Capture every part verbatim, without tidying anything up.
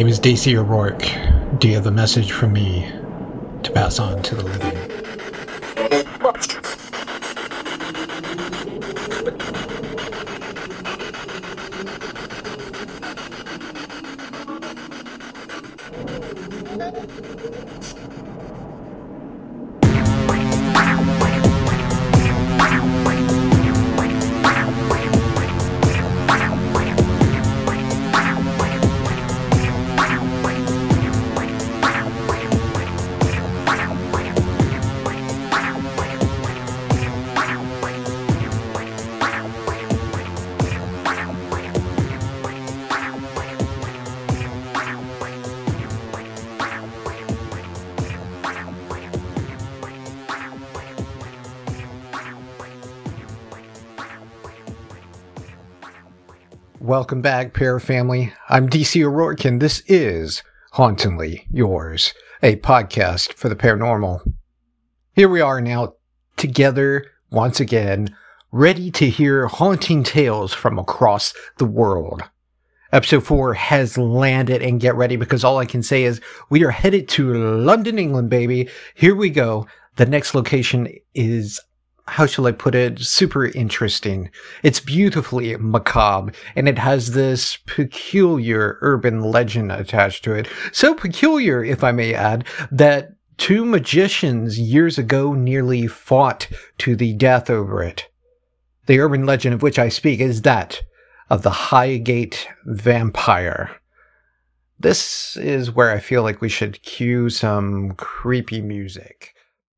name is D C O'Rourke. Do you have a message from me to pass on to the living? Welcome back, Pair Family. I'm D C O'Rourke, and this is Hauntingly Yours, a podcast for the paranormal. Here we are now, together once again, ready to hear haunting tales from across the world. Episode four has landed, and get ready, because all I can say is we are headed to London, England, baby. Here we go. The next location is, how shall I put it, super interesting. It's beautifully macabre, and it has this peculiar urban legend attached to it. So peculiar, if I may add, that two magicians years ago nearly fought to the death over it. The urban legend of which I speak is that of the Highgate Vampire. This is where I feel like we should cue some creepy music.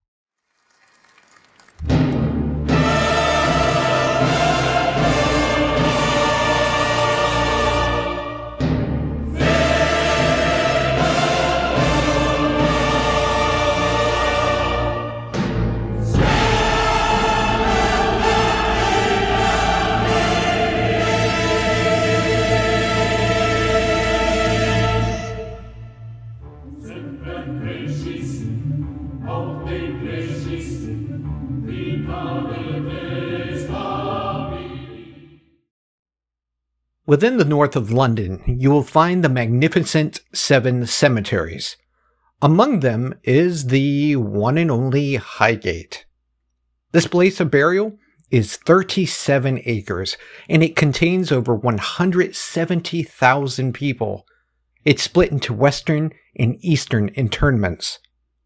Within the north of London, you will find the magnificent Seven Cemeteries. Among them is the one and only Highgate. This place of burial is thirty-seven acres, and it contains over one hundred seventy thousand people. It's split into western and eastern interments.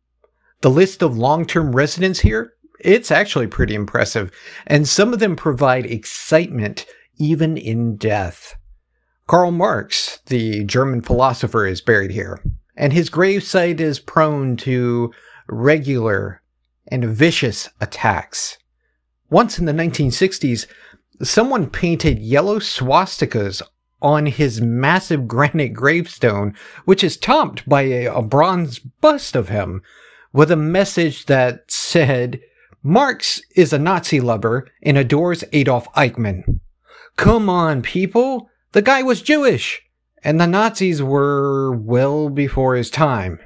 The list of long-term residents here, it's actually pretty impressive, and some of them provide excitement even in death. Karl Marx, the German philosopher, is buried here, and his gravesite is prone to regular and vicious attacks. Once in the nineteen sixties, someone painted yellow swastikas on his massive granite gravestone, which is topped by a, a bronze bust of him, with a message that said, "Marx is a Nazi lover and adores Adolf Eichmann." Come on, people! The guy was Jewish, and the Nazis were well before his time.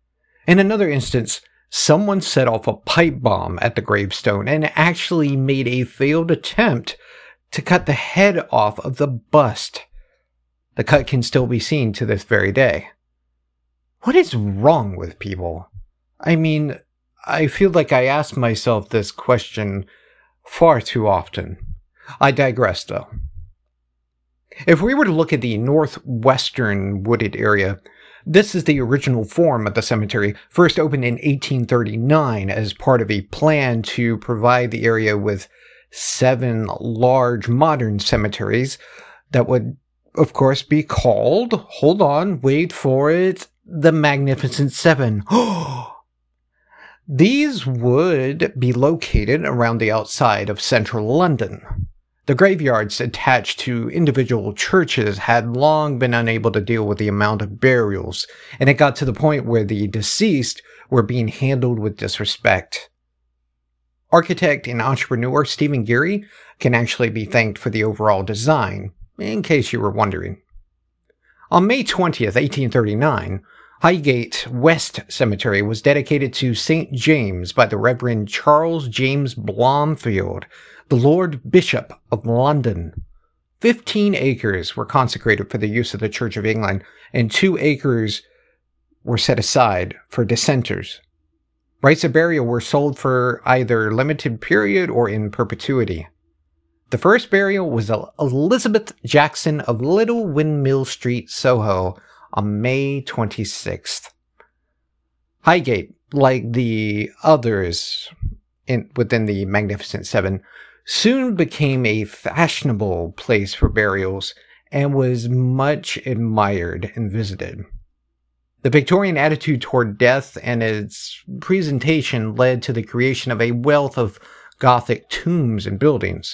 In another instance, someone set off a pipe bomb at the gravestone and actually made a failed attempt to cut the head off of the bust. The cut can still be seen to this very day. What is wrong with people? I mean, I feel like I ask myself this question far too often. I digress, though. If we were to look at the northwestern wooded area, this is the original form of the cemetery, first opened in eighteen thirty-nine as part of a plan to provide the area with seven large modern cemeteries that would, of course, be called, hold on, wait for it, the Magnificent Seven. These would be located around the outside of central London. The graveyards attached to individual churches had long been unable to deal with the amount of burials, and it got to the point where the deceased were being handled with disrespect. Architect and entrepreneur Stephen Geary can actually be thanked for the overall design, in case you were wondering. On May twentieth, eighteen thirty-nine, Highgate West Cemetery was dedicated to Saint James by the Reverend Charles James Blomfield, the Lord Bishop of London. fifteen acres were consecrated for the use of the Church of England, and two acres were set aside for dissenters. Rights of burial were sold for either limited period or in perpetuity. The first burial was Elizabeth Jackson of Little Windmill Street, Soho, on May twenty-sixth. Highgate, like the others in, within the Magnificent Seven, soon became a fashionable place for burials and was much admired and visited. The Victorian attitude toward death and its presentation led to the creation of a wealth of Gothic tombs and buildings.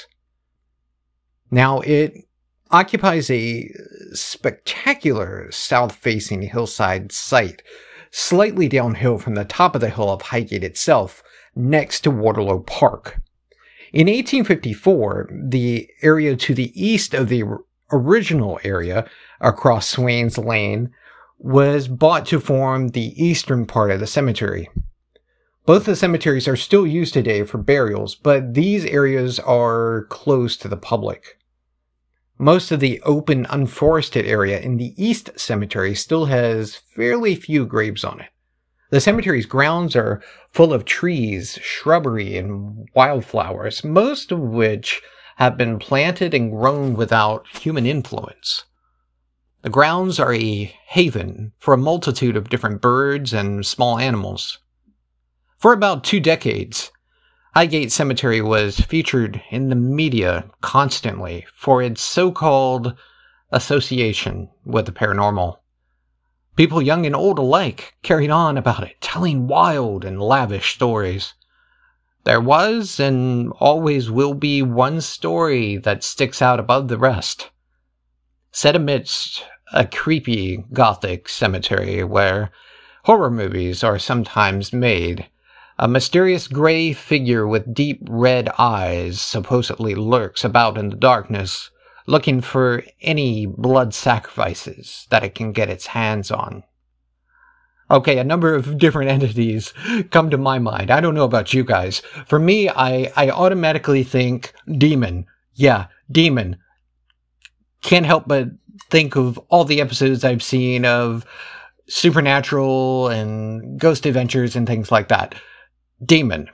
Now, it occupies a spectacular south-facing hillside site, slightly downhill from the top of the hill of Highgate itself, next to Waterloo Park. In eighteen fifty-four, the area to the east of the original area, across Swains Lane, was bought to form the eastern part of the cemetery. Both the cemeteries are still used today for burials, but these areas are closed to the public. Most of the open, unforested area in the East Cemetery still has fairly few graves on it. The cemetery's grounds are full of trees, shrubbery, and wildflowers, most of which have been planted and grown without human influence. The grounds are a haven for a multitude of different birds and small animals. For about two decades, Highgate Cemetery was featured in the media constantly for its so-called association with the paranormal. People young and old alike carried on about it, telling wild and lavish stories. There was and always will be one story that sticks out above the rest. Set amidst a creepy Gothic cemetery where horror movies are sometimes made, a mysterious gray figure with deep red eyes supposedly lurks about in the darkness, looking for any blood sacrifices that it can get its hands on. Okay, a number of different entities come to my mind. I don't know about you guys. For me, I, I automatically think demon. Yeah, demon. Can't help but think of all the episodes I've seen of Supernatural and Ghost Adventures and things like that. Demon.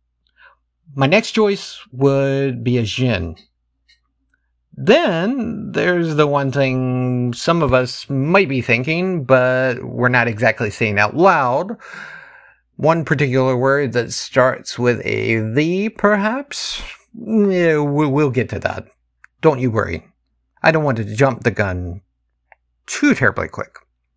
My next choice would be a djinn. Then there's the one thing some of us might be thinking, but we're not exactly saying out loud. One particular word that starts with a the, perhaps? Yeah, we'll get to that. Don't you worry. I don't want to jump the gun too terribly quick.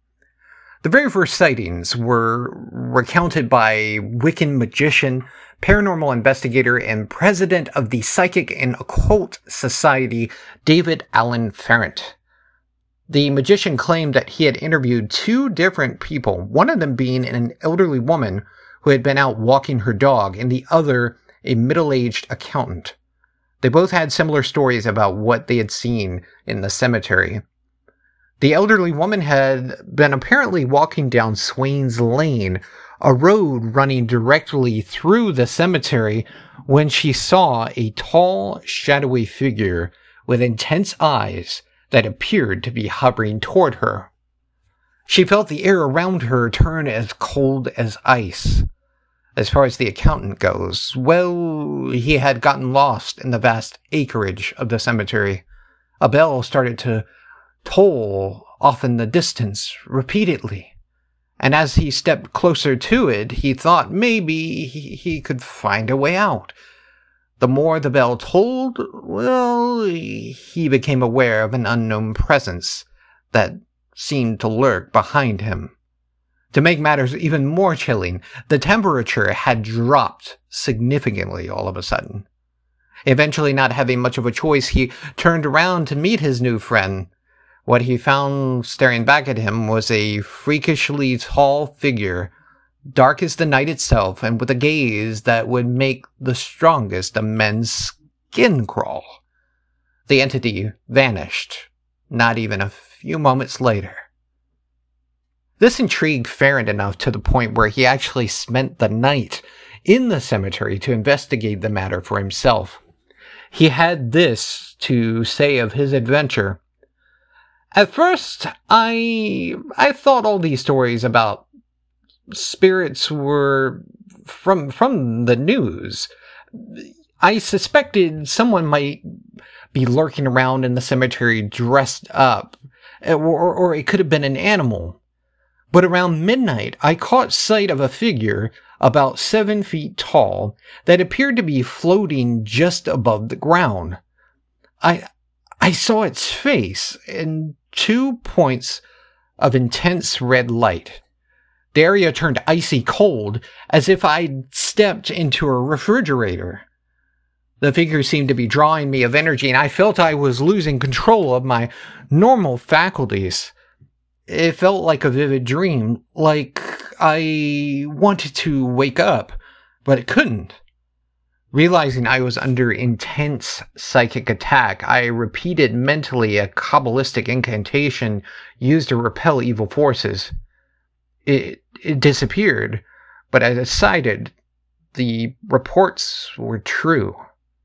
The very first sightings were recounted by Wiccan magician, paranormal investigator, and president of the Psychic and Occult Society, David Alan Farrant. The magician claimed that he had interviewed two different people, one of them being an elderly woman who had been out walking her dog, and the other a middle-aged accountant. They both had similar stories about what they had seen in the cemetery. The elderly woman had been apparently walking down Swains Lane, a road running directly through the cemetery, when she saw a tall, shadowy figure with intense eyes that appeared to be hovering toward her. She felt the air around her turn as cold as ice. As far as the accountant goes, well, he had gotten lost in the vast acreage of the cemetery. A bell started to toll off in the distance repeatedly, and as he stepped closer to it, he thought maybe he, he could find a way out. The more the bell tolled, well, he became aware of an unknown presence that seemed to lurk behind him. To make matters even more chilling, the temperature had dropped significantly all of a sudden. Eventually, not having much of a choice, he turned around to meet his new friend. What he found staring back at him was a freakishly tall figure, dark as the night itself, and with a gaze that would make the strongest of men's skin crawl. The entity vanished, not even a few moments later. This intrigued Farrant enough to the point where he actually spent the night in the cemetery to investigate the matter for himself. he had this to say of his adventure. At first, I I thought all these stories about spirits were from from the news. I suspected someone might be lurking around in the cemetery dressed up, or, or it could have been an animal. But around midnight, I caught sight of a figure about seven feet tall that appeared to be floating just above the ground. I I saw its face and two points of intense red light. The area turned icy cold, as if I'd stepped into a refrigerator. The figure seemed to be drawing me of energy, and I felt I was losing control of my normal faculties. It felt like a vivid dream, like I wanted to wake up, but it couldn't. Realizing I was under intense psychic attack, I repeated mentally a Kabbalistic incantation used to repel evil forces. It, it disappeared, but I decided the reports were true.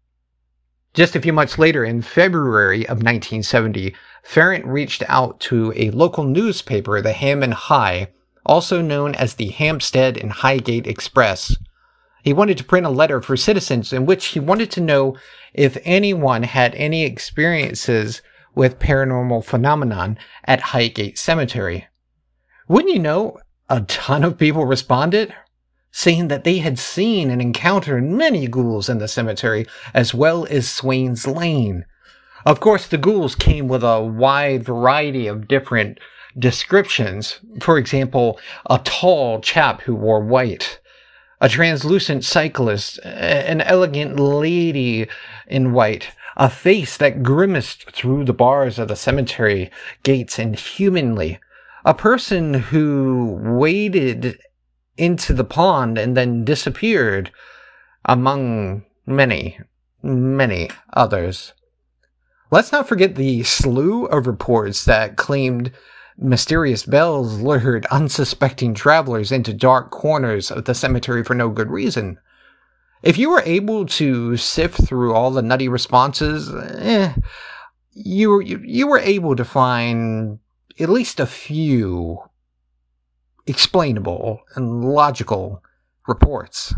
Just a few months later, in February of nineteen seventy, Farrant reached out to a local newspaper, the Ham and High, also known as the Hampstead and Highgate Express. He wanted to print a letter for citizens in which he wanted to know if anyone had any experiences with paranormal phenomenon at Highgate Cemetery. Wouldn't you know, a ton of people responded, saying that they had seen and encountered many ghouls in the cemetery, as well as Swains Lane. Of course, the ghouls came with a wide variety of different descriptions. For example, a tall chap who wore white, a translucent cyclist, an elegant lady in white, a face that grimaced through the bars of the cemetery gates inhumanly, a person who waded into the pond and then disappeared, among many, many others. Let's not forget the slew of reports that claimed mysterious bells lured unsuspecting travelers into dark corners of the cemetery for no good reason. If you were able to sift through all the nutty responses, eh, you, you, you were able to find at least a few explainable and logical reports.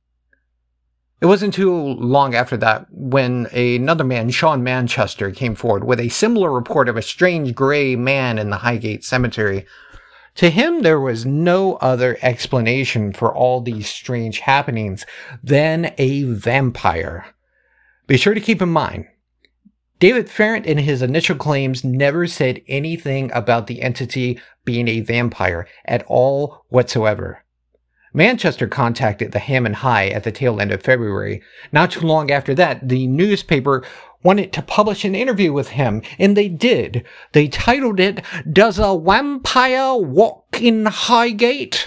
It wasn't too long after that when another man, Sean Manchester, came forward with a similar report of a strange gray man in the Highgate Cemetery. To him, there was no other explanation for all these strange happenings than a vampire. Be sure to keep in mind, David Farrant in his initial claims never said anything about the entity being a vampire at all whatsoever. Manchester contacted the Ham and High at the tail end of February. Not too long after that, the newspaper wanted to publish an interview with him, and they did. They titled it, "Does a Vampire Walk in Highgate?"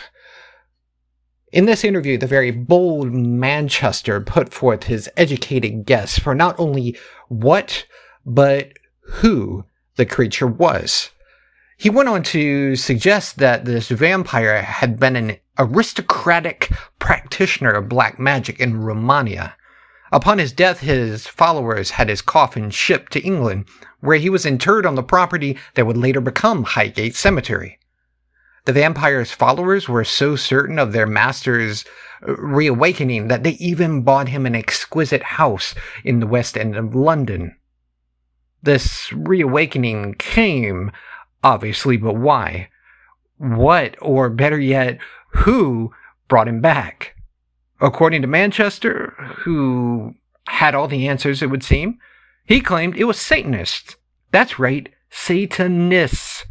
In this interview, the very bold Manchester put forth his educated guess for not only what, but who the creature was. He went on to suggest that this vampire had been an aristocratic practitioner of black magic in Romania. Upon his death, his followers had his coffin shipped to England, where he was interred on the property that would later become Highgate Cemetery. The vampire's followers were so certain of their master's reawakening that they even bought him an exquisite house in the West End of London. This reawakening came, obviously, but why? What, or better yet, who brought him back? According to Manchester, who had all the answers, it would seem, he claimed it was Satanists. That's right, Satanists.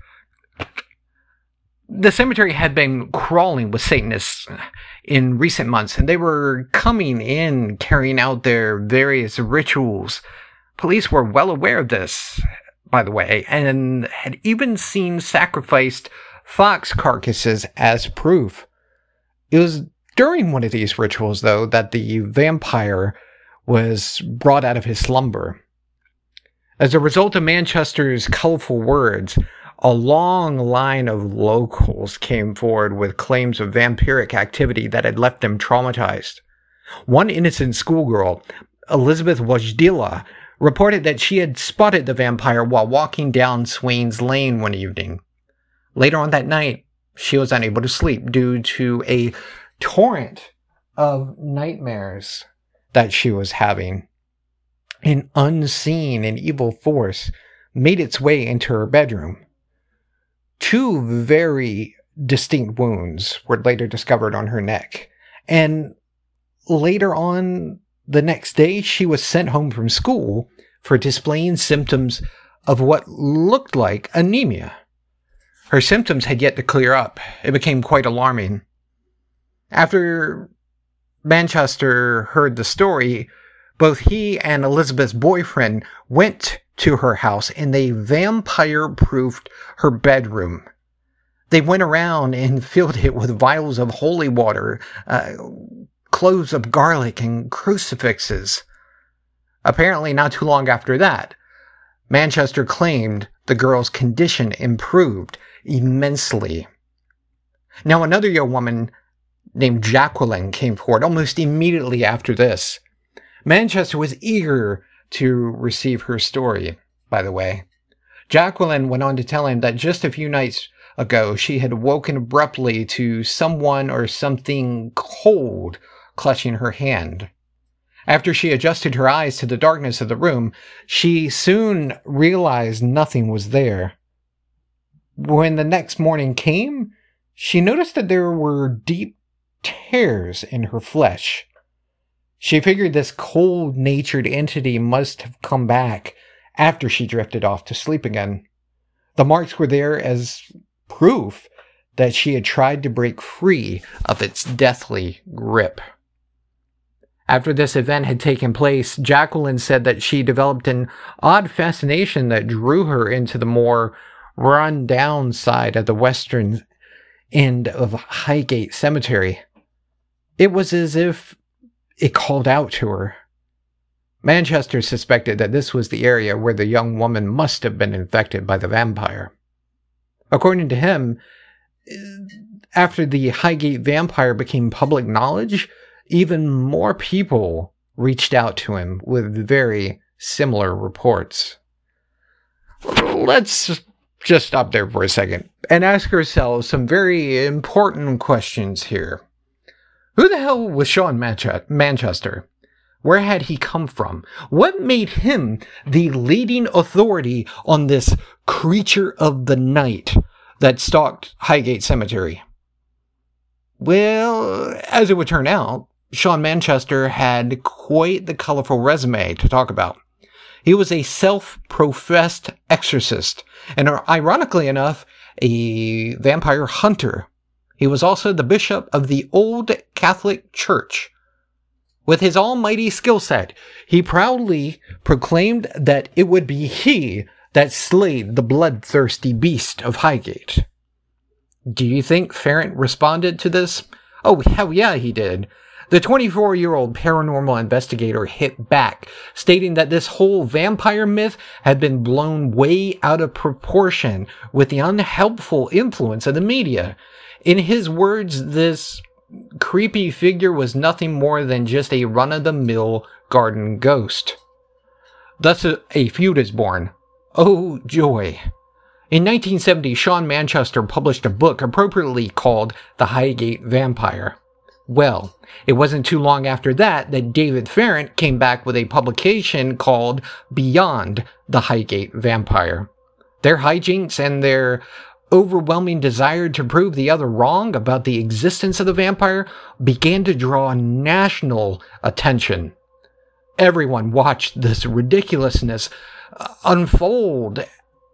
The cemetery had been crawling with Satanists in recent months, and they were coming in, carrying out their various rituals. Police were well aware of this, by the way, and had even seen sacrificed fox carcasses as proof. It was during one of these rituals, though, that the vampire was brought out of his slumber. As a result of Manchester's colorful words, a long line of locals came forward with claims of vampiric activity that had left them traumatized. One innocent schoolgirl, Elizabeth Wajdila, reported that she had spotted the vampire while walking down Swains Lane one evening. Later on that night, she was unable to sleep due to a torrent of nightmares that she was having. An unseen and evil force made its way into her bedroom. Two very distinct wounds were later discovered on her neck, and later on the next day, she was sent home from school for displaying symptoms of what looked like anemia. Her symptoms had yet to clear up. It became quite alarming. After Manchester heard the story, both he and Elizabeth's boyfriend went to her house and they vampire-proofed her bedroom. They went around and filled it with vials of holy water, uh, cloves of garlic, and crucifixes. Apparently, not too long after that, Manchester claimed the girl's condition improved immensely. Now, another young woman named Jacqueline came forward almost immediately after this. Manchester was eager to receive her story, by the way. Jacqueline went on to tell him that just a few nights ago, she had woken abruptly to someone or something cold clutching her hand. After she adjusted her eyes to the darkness of the room, she soon realized nothing was there. When the next morning came, she noticed that there were deep tears in her flesh. She figured this cold-natured entity must have come back after she drifted off to sleep again. The marks were there as proof that she had tried to break free of its deathly grip. After this event had taken place, Jacqueline said that she developed an odd fascination that drew her into the more run-down side of the western end of Highgate Cemetery. It was as if it called out to her. Manchester suspected that this was the area where the young woman must have been infected by the vampire. According to him, after the Highgate vampire became public knowledge, even more people reached out to him with very similar reports. Let's just stop there for a second and ask ourselves some very important questions here. Who the hell was Sean Manch- Manchester? Where had he come from? What made him the leading authority on this creature of the night that stalked Highgate Cemetery? Well, as it would turn out, Sean Manchester had quite the colorful resume to talk about. He was a self-professed exorcist, and ironically enough, a vampire hunter. He was also the bishop of the Old Catholic Church. With his almighty skill set, he proudly proclaimed that it would be he that slayed the bloodthirsty beast of Highgate. Do you think Farrant responded to this? Oh, hell yeah, he did. The twenty-four-year-old paranormal investigator hit back, stating that this whole vampire myth had been blown way out of proportion with the unhelpful influence of the media. In his words, this creepy figure was nothing more than just a run-of-the-mill garden ghost. Thus a, a feud is born. Oh, joy. In nineteen seventy, Sean Manchester published a book appropriately called The Highgate Vampire. Well, it wasn't too long after that that David Farrant came back with a publication called Beyond the Highgate Vampire. Their hijinks and their overwhelming desire to prove the other wrong about the existence of the vampire began to draw national attention. Everyone watched this ridiculousness unfold,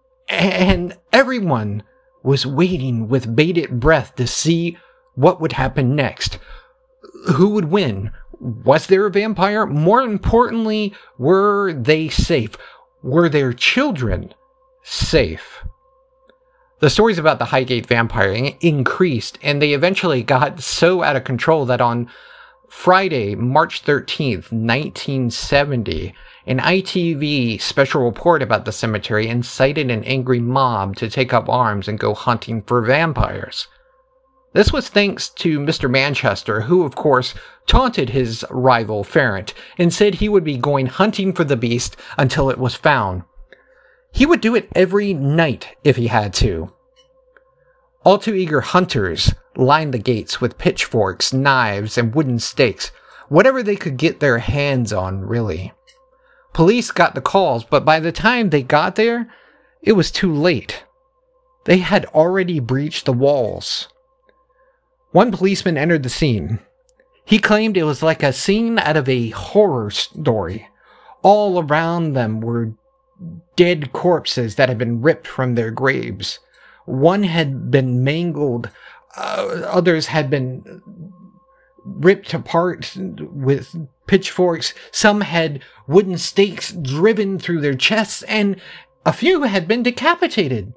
and everyone was waiting with bated breath to see what would happen next. Who would win? Was there a vampire? More importantly, were they safe? Were their children safe? The stories about the Highgate vampire increased, and they eventually got so out of control that on Friday, March thirteenth, nineteen seventy, an I T V special report about the cemetery incited an angry mob to take up arms and go hunting for vampires. This was thanks to Mister Manchester, who, of course, taunted his rival Ferrant and said he would be going hunting for the beast until it was found. He would do it every night if he had to. All too eager hunters lined the gates with pitchforks, knives, and wooden stakes, whatever they could get their hands on, really. Police got the calls, but by the time they got there, it was too late. They had already breached the walls. One policeman entered the scene. He claimed it was like a scene out of a horror story. All around them were dead corpses that had been ripped from their graves. One had been mangled, uh, others had been ripped apart with pitchforks, some had wooden stakes driven through their chests, and a few had been decapitated.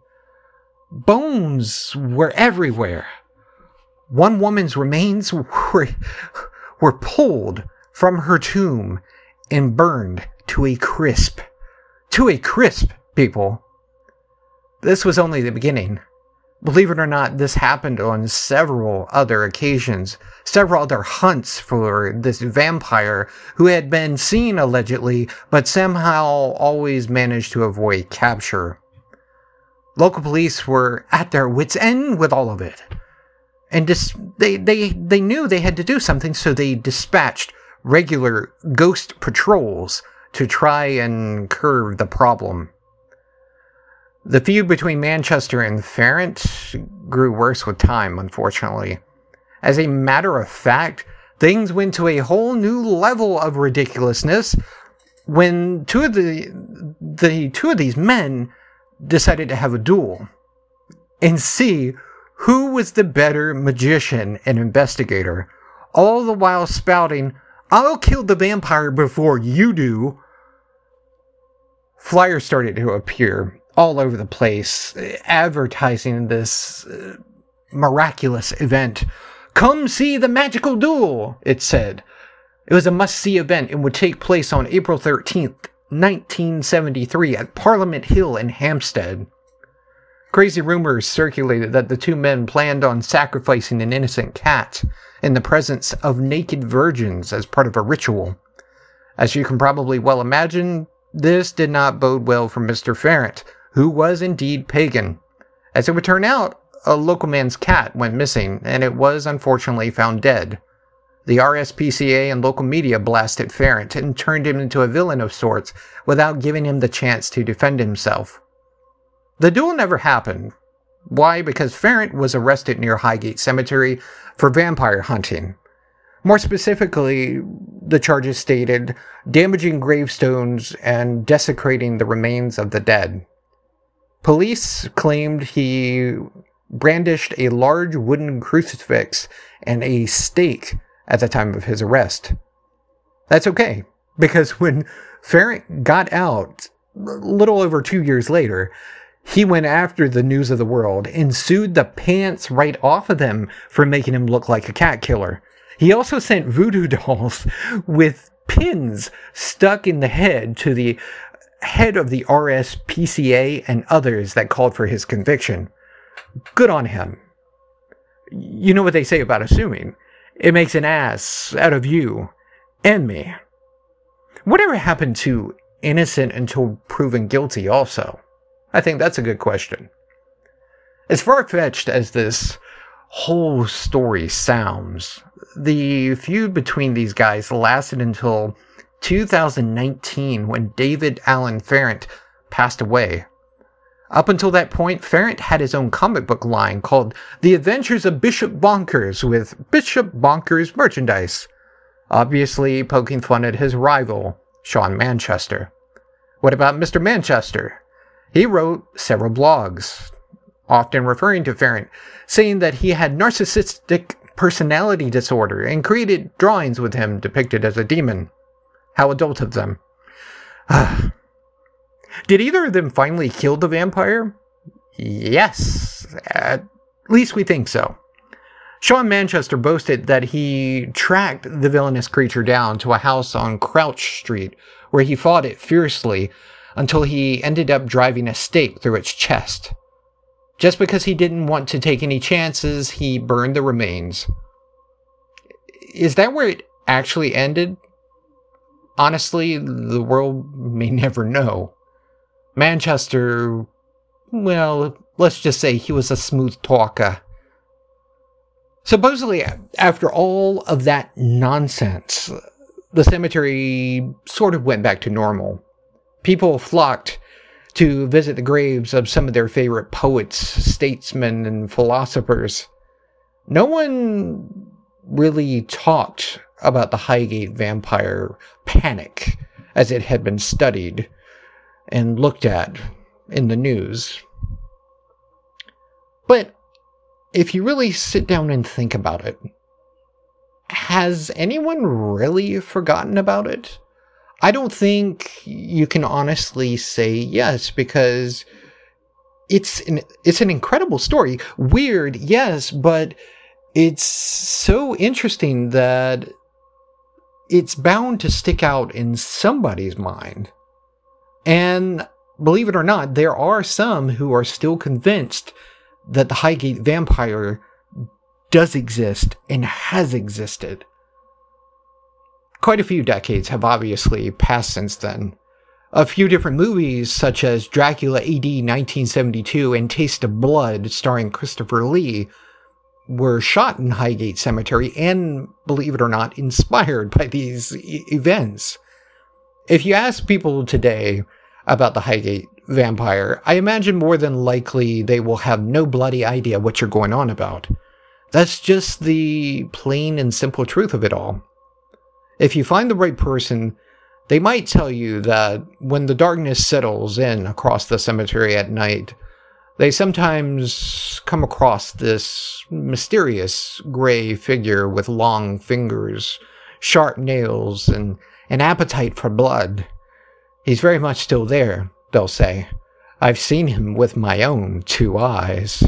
Bones were everywhere. One woman's remains were, were pulled from her tomb and burned to a crisp. To a crisp, people. This was only the beginning. Believe it or not, this happened on several other occasions, several other hunts for this vampire who had been seen allegedly, but somehow always managed to avoid capture. Local police were at their wits' end with all of it. And dis- they, they, they knew they had to do something, so they dispatched regular ghost patrols to try and curb the problem. The feud between Manchester and Ferrant grew worse with time, unfortunately. As a matter of fact, things went to a whole new level of ridiculousness when two of the the two of these men decided to have a duel and see who was the better magician and investigator, all the while spouting, "I'll kill the vampire before you do." Flyers started to appear all over the place, advertising this uh, miraculous event. "Come see the magical duel," it said. It was a must-see event and would take place on April thirteenth, nineteen seventy-three at Parliament Hill in Hampstead. Crazy rumors circulated that the two men planned on sacrificing an innocent cat in the presence of naked virgins as part of a ritual. As you can probably well imagine, this did not bode well for Mister Ferrant, who was indeed pagan. As it would turn out, a local man's cat went missing, and it was unfortunately found dead. The R S P C A and local media blasted Ferrant and turned him into a villain of sorts without giving him the chance to defend himself. The duel never happened. Why? Because Ferrant was arrested near Highgate Cemetery for vampire hunting. More specifically, the charges stated damaging gravestones and desecrating the remains of the dead. Police claimed he brandished a large wooden crucifix and a stake at the time of his arrest. That's okay, because when Ferrant got out, a little over two years later, he went after the News of the World and sued the pants right off of them for making him look like a cat killer. He also sent voodoo dolls with pins stuck in the head to the head of the R S P C A and others that called for his conviction. Good on him. You know what they say about assuming. It makes an ass out of you and me. Whatever happened to innocent until proven guilty also? I think that's a good question. As far-fetched as this whole story sounds, the feud between these guys lasted until two thousand nineteen, when David Alan Ferrant passed away. Up until that point, Ferrant had his own comic book line called The Adventures of Bishop Bonkers, with Bishop Bonkers merchandise, obviously poking fun at his rival, Sean Manchester. What about Mister Manchester? He wrote several blogs, often referring to Ferrant, saying that he had narcissistic personality disorder and created drawings with him depicted as a demon. How adult of them. Did either of them finally kill the vampire? Yes, at least we think so. Sean Manchester boasted that he tracked the villainous creature down to a house on Crouch Street, where he fought it fiercely until he ended up driving a stake through its chest. Just because he didn't want to take any chances, he burned the remains. Is that where it actually ended? Honestly, the world may never know. Manchester, well, let's just say he was a smooth talker. Supposedly, after all of that nonsense, the cemetery sort of went back to normal. People flocked to visit the graves of some of their favorite poets, statesmen, and philosophers. No one really talked about the Highgate vampire panic as it had been studied and looked at in the news. But if you really sit down and think about it, has anyone really forgotten about it? I don't think you can honestly say yes, because it's an, it's an incredible story. Weird, yes, but it's so interesting that it's bound to stick out in somebody's mind. And believe it or not, there are some who are still convinced that the Highgate vampire does exist and has existed. Quite a few decades have obviously passed since then. A few different movies, such as Dracula A D nineteen seventy-two and Taste of Blood, starring Christopher Lee, were shot in Highgate Cemetery and, believe it or not, inspired by these e- events. If you ask people today about the Highgate vampire, I imagine more than likely they will have no bloody idea what you're going on about. That's just the plain and simple truth of it all. If you find the right person, they might tell you that when the darkness settles in across the cemetery at night, they sometimes come across this mysterious gray figure with long fingers, sharp nails, and an appetite for blood. He's very much still there, they'll say. I've seen him with my own two eyes.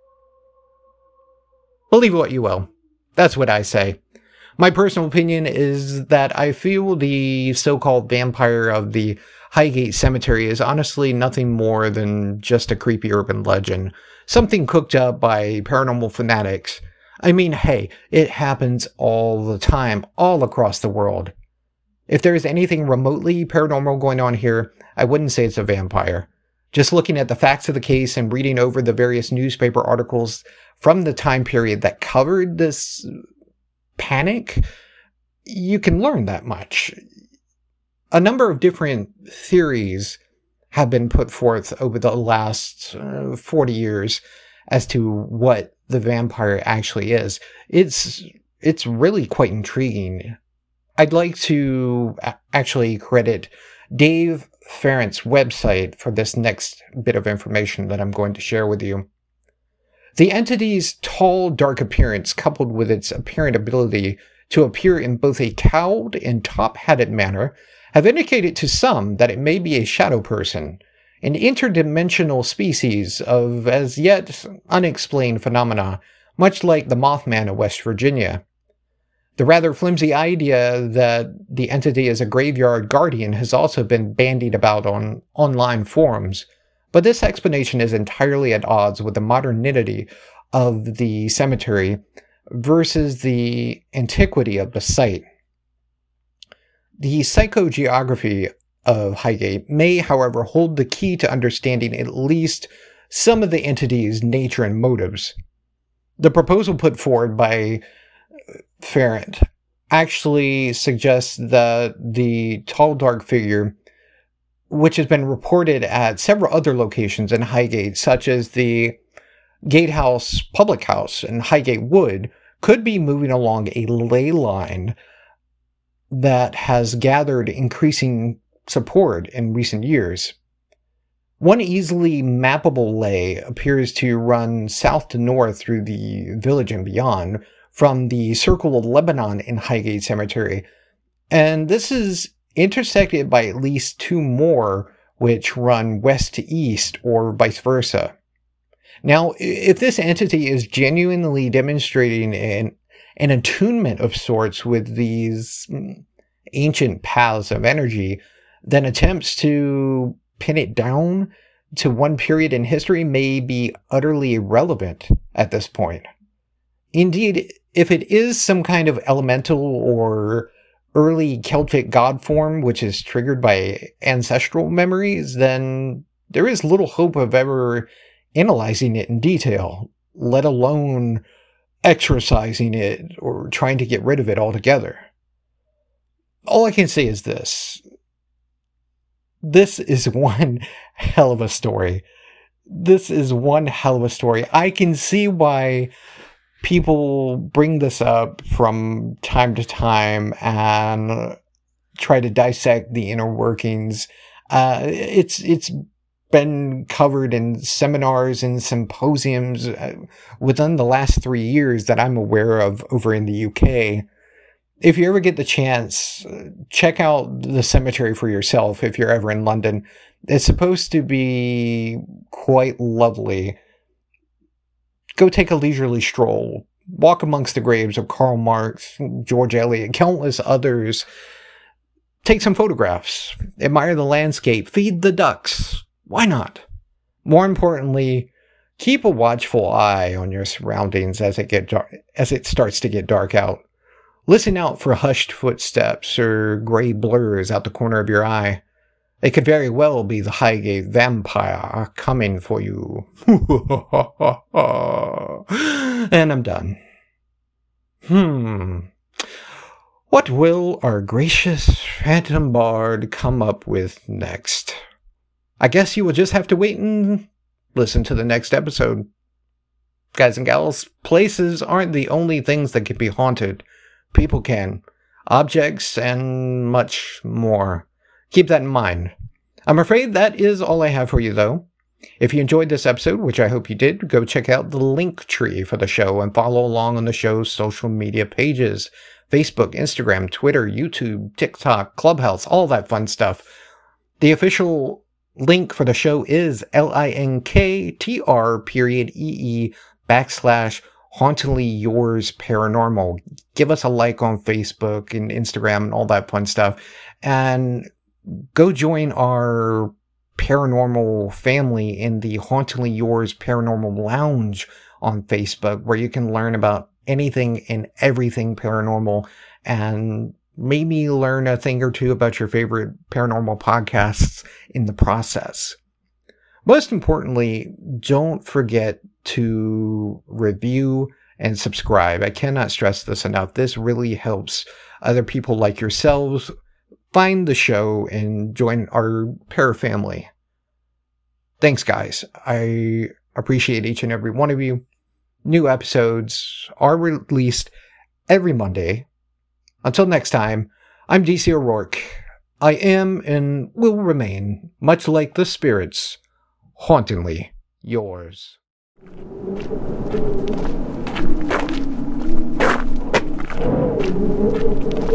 Believe what you will. That's what I say. My personal opinion is that I feel the so-called vampire of the Highgate Cemetery is honestly nothing more than just a creepy urban legend. Something cooked up by paranormal fanatics. I mean, hey, it happens all the time, all across the world. If there is anything remotely paranormal going on here, I wouldn't say it's a vampire. Just looking at the facts of the case and reading over the various newspaper articles from the time period that covered this panic, you can learn that much. A number of different theories have been put forth over the last uh, forty years as to what the vampire actually is. It's it's really quite intriguing. I'd like to actually credit Dave Farrant's website for this next bit of information that I'm going to share with you. The entity's tall, dark appearance, coupled with its apparent ability to appear in both a cowled and top-hatted manner, have indicated to some that it may be a shadow person, an interdimensional species of as yet unexplained phenomena, much like the Mothman of West Virginia. The rather flimsy idea that the entity is a graveyard guardian has also been bandied about on online forums, but this explanation is entirely at odds with the modernity of the cemetery versus the antiquity of the site. The psychogeography of Highgate may, however, hold the key to understanding at least some of the entity's nature and motives. The proposal put forward by Farrant actually suggests that the tall, dark figure, which has been reported at several other locations in Highgate, such as the Gatehouse Public House in Highgate Wood, could be moving along a ley line that has gathered increasing support in recent years. One easily mappable ley appears to run south to north through the village and beyond, from the Circle of Lebanon in Highgate Cemetery, and this is intersected by at least two more which run west to east or vice versa. Now, if this entity is genuinely demonstrating an, an attunement of sorts with these ancient paths of energy, then attempts to pin it down to one period in history may be utterly irrelevant at this point. Indeed, if it is some kind of elemental or early Celtic god form which is triggered by ancestral memories, then there is little hope of ever analyzing it in detail, let alone exorcising it or trying to get rid of it altogether. All I can say is this. This is one hell of a story. This is one hell of a story. I can see why people bring this up from time to time and try to dissect the inner workings. Uh, it's it's been covered in seminars and symposiums within the last three years that I'm aware of over in the U K. If you ever get the chance, check out the cemetery for yourself if you're ever in London. It's supposed to be quite lovely. Go take a leisurely stroll. Walk amongst the graves of Karl Marx, George Eliot, countless others. Take some photographs. Admire the landscape. Feed the ducks. Why not? More importantly, keep a watchful eye on your surroundings as it get dark, as it starts to get dark out. Listen out for hushed footsteps or gray blurs out the corner of your eye. It could very well be the Highgate vampire coming for you. And I'm done. Hmm. What will our gracious phantom bard come up with next? I guess you will just have to wait and listen to the next episode. Guys and gals, places aren't the only things that can be haunted. People can. Objects and much more. Keep that in mind. I'm afraid that is all I have for you, though. If you enjoyed this episode, which I hope you did, go check out the link tree for the show and follow along on the show's social media pages. Facebook, Instagram, Twitter, YouTube, TikTok, Clubhouse, all that fun stuff. The official link for the show is linktr period ee backslash hauntingly yours paranormal. Give us a like on Facebook and Instagram and all that fun stuff. And go join our paranormal family in the Hauntingly Yours Paranormal Lounge on Facebook, where you can learn about anything and everything paranormal and maybe learn a thing or two about your favorite paranormal podcasts in the process. Most importantly, don't forget to review and subscribe. I cannot stress this enough. This really helps other people like yourselves find the show and join our parafamily. Thanks, guys. I appreciate each and every one of you. New episodes are released every Monday. Until next time, I'm D C O'Rourke. I am and will remain, much like the spirits, hauntingly yours. Thank you.